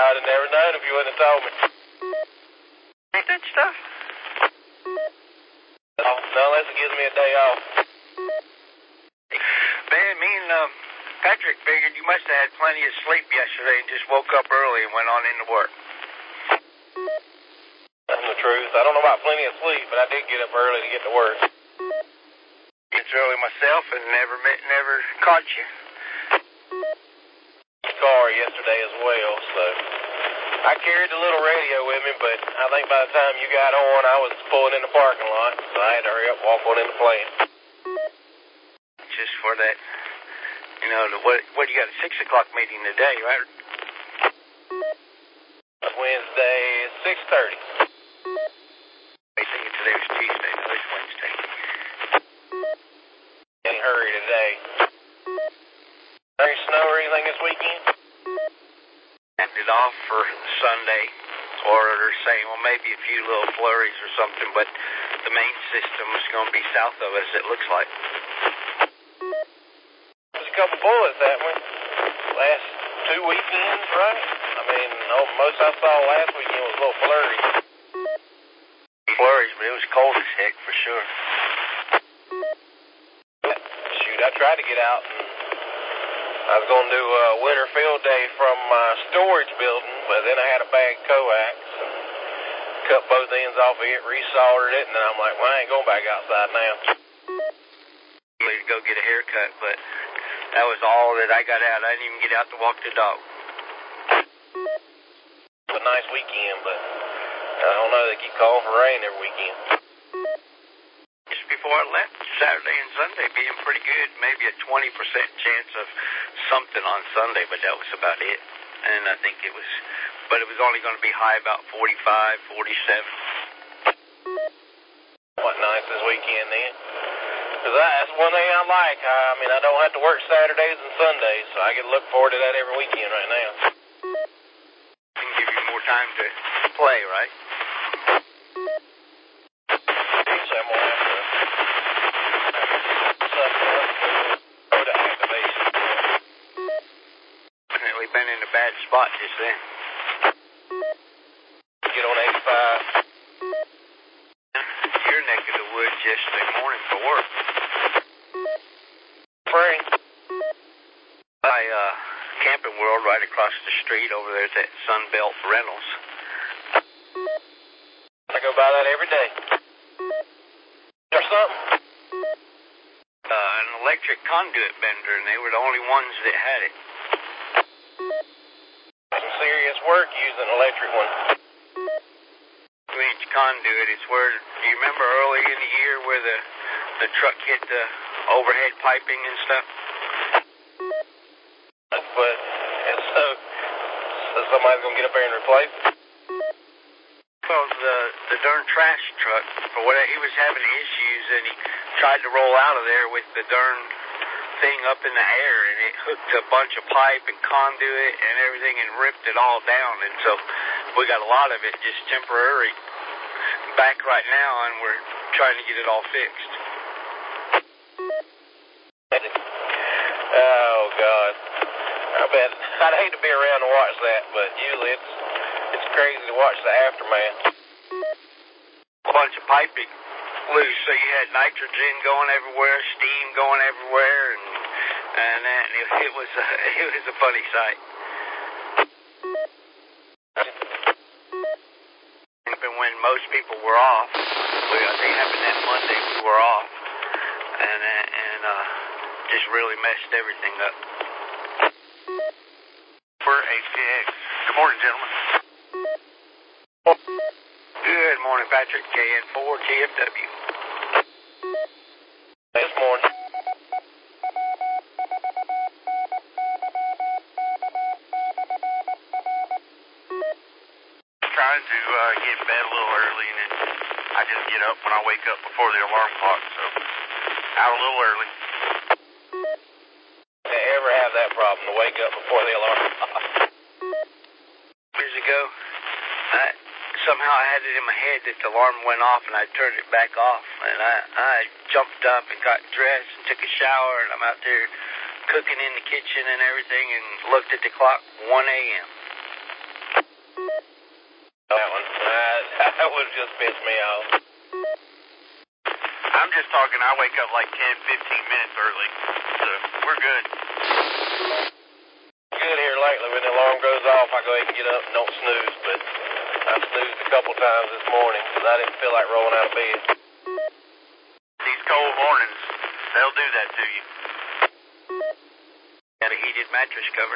I'd have never known if you wouldn't have told me. Ain't that stuff? No, unless it gives me a day off. Man, me and Patrick figured you must have had plenty of sleep yesterday and just woke up early and went on into work. That's the truth. I don't know about plenty of sleep, but I did get up early to get to work. It's early myself and never caught you. Car yesterday as well, so I carried the little radio with me, but I think by the time you got on, I was pulling in the parking lot, so I had to hurry up and walk on in the plant. Just for that, you know, what you got a 6 o'clock meeting today, right? Wednesday, 6:30. I think today was Tuesday, so it's Wednesday. In a hurry today. Any snow or anything this weekend? Ended off for Sunday, or they're saying, well, maybe a few little flurries or something, but the main system is going to be south of us, it looks like. There's a couple bullets, haven't we? Last 2 weekends, right? I mean, most I saw last weekend was a little flurry. Flurries, but it was cold as heck for sure. Shoot, I tried to get out and I was going to do a winter field day from my storage building, but then I had a bad coax and cut both ends off of it, resoldered it, and then I'm like, well, I ain't going back outside now. To go get a haircut, but that was all that I got out. I didn't even get out to walk the dog. It was a nice weekend, but I don't know, they keep calling for rain every weekend. Just before I left, Saturday and Sunday being pretty good, maybe a 20% chance of something on Sunday, but that was about it. And I think it was only going to be high about 45, 47. What, nice this weekend then? Because that's one thing I like. I mean, I don't have to work Saturdays and Sundays, so I can look forward to that every weekend right now. It can give you more time to play, right? Usually I'm going to have to go to activation. Definitely been in a bad spot just then. Get on 85. Your neck of the woods yesterday morning for work. Frank. By Camping World right across the street over there at that Sunbelt Rentals. I go by that every day. Or something. An electric conduit bender, and they were the only ones that had it. Some serious work using an electric one. 2-inch conduit. It's where, do you remember early in the year where the truck hit the overhead piping and stuff? But, and so somebody's going to get up there and replace it? Well, the darn trash truck, for whatever, he was having issues, and he tried to roll out of there with the darn thing up in the air, and it hooked a bunch of pipe and conduit and everything and ripped it all down, and so we got a lot of it just temporary back right now, and we're trying to get it all fixed. Oh, God. I bet I'd hate to be around to watch that, but usually it's crazy to watch the aftermath. A bunch of piping loose, so you had nitrogen going everywhere, steam going everywhere, and it was a funny sight. And when most people were off, I think it happened that Monday we were off, and just really messed everything up. For HKX. Good morning, gentlemen. Good morning, Patrick. KN4 KFW. This morning. Trying to get in bed a little early, and then I just get up when I wake up before the alarm clock, so out a little early. They ever have that problem, to wake up before the alarm clock? Years ago, somehow I had it in my head that the alarm went off, and I turned it back off, and I jumped up and got dressed and took a shower, and I'm out there cooking in the kitchen and everything, and looked at the clock, 1 a.m. That one. That would have just pissed me off. I'm just talking, I wake up like 10, 15 minutes early, so we're good. Good here lately. When the alarm goes off, I go ahead and get up and don't snooze, but I snoozed a couple times this morning because I didn't feel like rolling out of bed. These cold mornings, they'll do that to you. Got a heated mattress cover.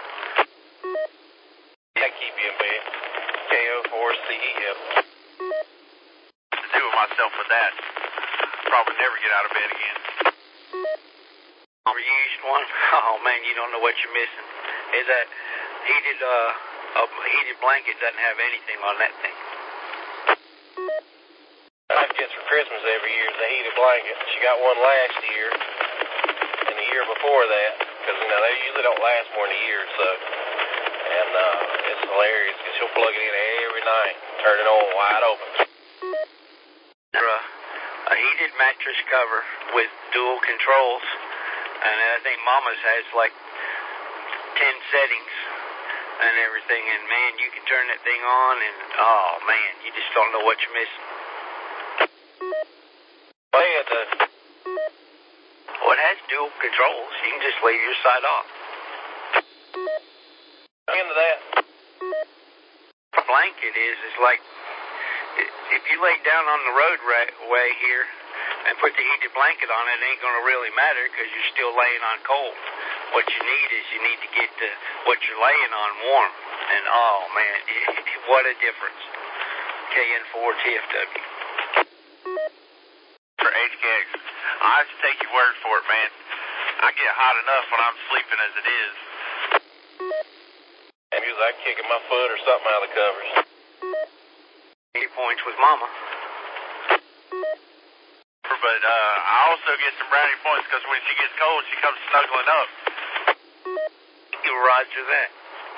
I keep you in bed. KO4CEF. To do with myself with that, probably never get out of bed again. Used one? Oh man, you don't know what you're missing. Is that heated, a heated blanket doesn't have anything on that thing. I get for Christmas every year is a heated blanket. She got one last year and the year before that, because they usually don't last more than a year or so. And it's hilarious because she'll plug it in every night, turn it on wide open. A heated mattress cover with dual controls, and I think Mama's has like 10 settings and everything, and man, you can turn that thing on, and oh man, you just don't know what you're missing. Well, it has dual controls. You can just leave your side off. Into that. The blanket is like, if you lay down on the roadway here and put the heated blanket on, it ain't going to really matter because you're still laying on cold. What you need is you need to get what you're laying on warm. And oh man, what a difference. KN4TFW. For HKX, I have to take your word for it, man. I get hot enough when I'm sleeping as it is. And he was like kicking my foot or something out of the covers. 8 points with Mama. But I also get some brownie points because when she gets cold, she comes snuggling up. You roger that.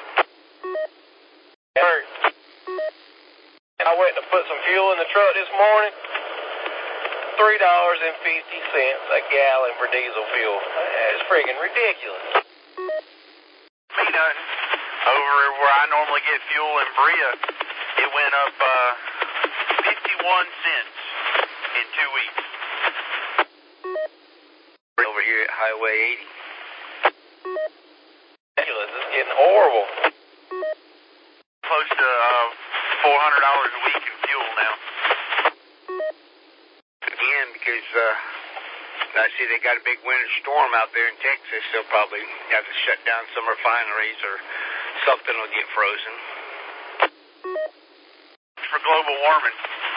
It hurt. And I went to put some fuel in the truck this morning. $3.50 a gallon for diesel fuel. It's friggin' ridiculous. Me nothing. Over where I normally get fuel in Berea, it went up 51 cents in 2 weeks. Over here at Highway 80. Ridiculous. It's getting horrible. Close to $400 a week in fuel now. Again, because I see they got a big winter storm out there in Texas. They'll probably have to shut down some refineries or something will get frozen. For global warming.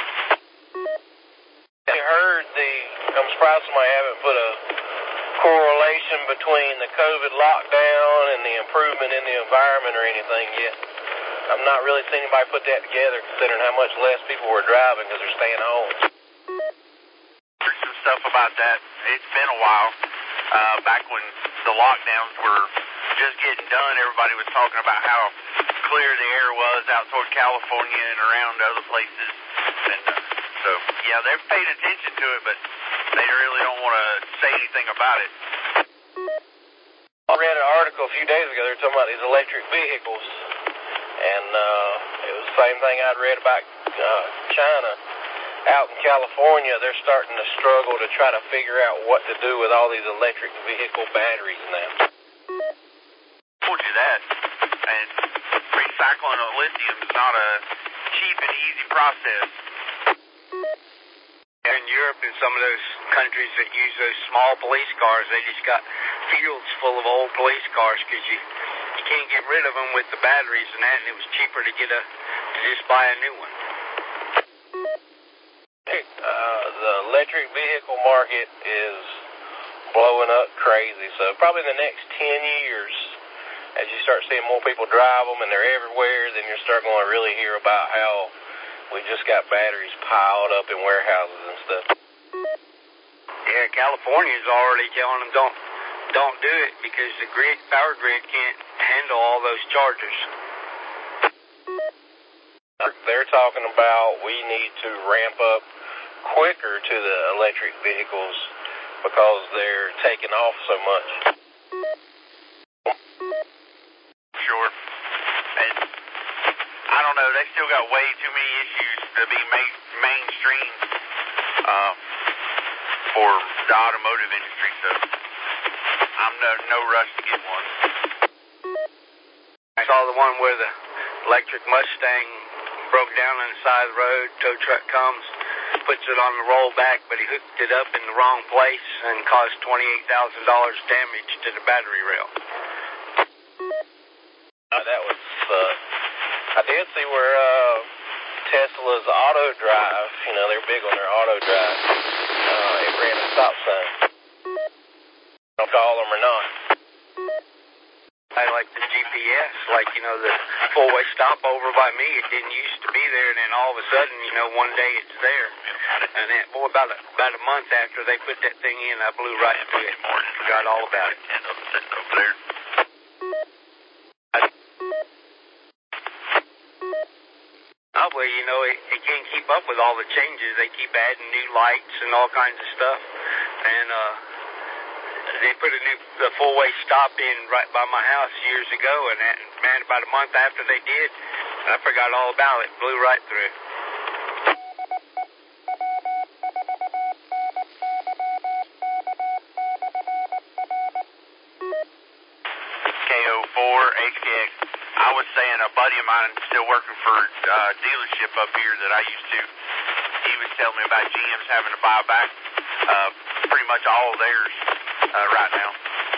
I heard I'm surprised somebody haven't put a correlation between the COVID lockdown and the improvement in the environment or anything yet. I'm not really seeing anybody put that together considering how much less people were driving because they're staying home. Heard some stuff about that. It's been a while. Back when the lockdowns were just getting done, everybody was talking about how clear the air was out toward California and around other places. And so, yeah, they've paid attention to it, but they really don't want to say anything about it. I read an article a few days ago. They were talking about these electric vehicles, and it was the same thing I'd read about China. Out in California, they're starting to struggle to try to figure out what to do with all these electric vehicle batteries now. Told you that. And recycling of lithium is not a cheap and easy process. In Europe and some of those countries that use those small police cars, they just got fields full of old police cars because you can't get rid of them with the batteries and that, and it was cheaper to just buy a new one. The electric vehicle market is blowing up crazy. So probably in the next 10 years, as you start seeing more people drive them and they're everywhere, then you'll start going to really hear about how we just got batteries piled up in warehouses and stuff. Yeah, California's already telling them don't do it because the power grid can't handle all those chargers. They're talking about we need to ramp up quicker to the electric vehicles because they're taking off so much. Sure. And I don't know, they still got way too many issues to be mainstream for the automotive industry, so I'm no rush to get one. I saw the one where the electric Mustang broke down on the side of the road. Tow truck comes, puts it on the rollback, but he hooked it up in the wrong place and caused $28,000 damage to the battery rail. That was, I did see where Tesla's auto drive, you know, they're big on their auto drive. It ran a stop sign. Don't call them or not. I like the GPS, like, you know, the four-way stop over by me, it didn't used to be there, and then all of a sudden, you know, one day it's there. And then, boy, about a month after they put that thing in, I blew right through it. Forgot all about it. Over there. Well, you know, it can't keep up with all the changes. They keep adding new lights and all kinds of stuff. And they put the four-way stop in right by my house years ago, and man, about a month after they did, I forgot all about it. Blew right through. KO4 HKX. I was saying a buddy of mine still working for a dealership up here that I used to. He was telling me about GM's having to buy back pretty much all of theirs right now.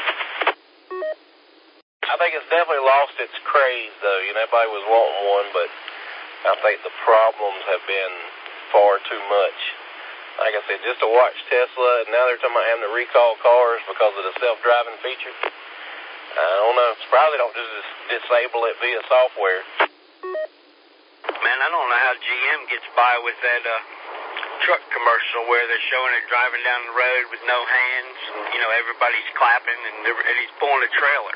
I think it's definitely lost its craze, though. You know, everybody was wanting one, but I think the problems have been far too much. Like I said, just to watch Tesla, and now they're talking about having to recall cars because of the self-driving feature. I don't know. Surprised they don't just disable it via software. Man, I don't know how GM gets by with that truck commercial where they're showing it driving down the road with no hands. And, you know, everybody's clapping, and he's pulling a trailer.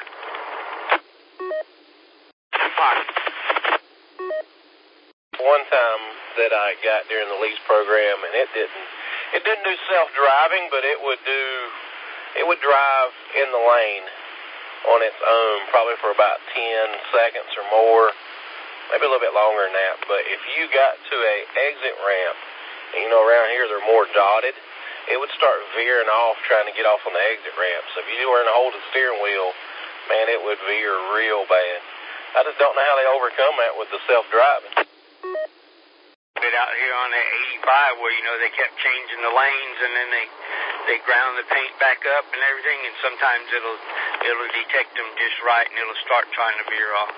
One time that I got during the lease program, and it didn't do self-driving, but it would drive in the lane on its own, probably for about 10 seconds or more, maybe a little bit longer than that. But if you got to a exit ramp, and you know, around here they're more dotted, it would start veering off trying to get off on the exit ramp. So if you weren't holding the steering wheel, man, it would veer real bad. I just don't know how they overcome that with the self-driving. But out here on that 85 where, you know, they kept changing the lanes, and then they ground the paint back up and everything, and sometimes it'll detect them just right, and it'll start trying to veer off.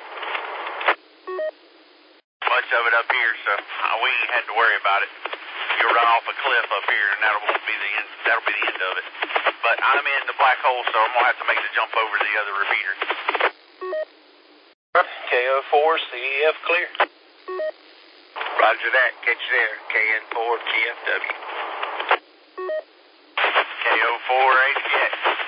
Much of it up here, so we ain't had to worry about it. You'll run off a cliff up here, and that'll be the end. That'll be the end of it. But I'm in the black hole, so I'm gonna have to make the jump over to the other repeater. KO4 CEF clear. Roger that. Catch you there. KN4 TFW. KO4 HKX.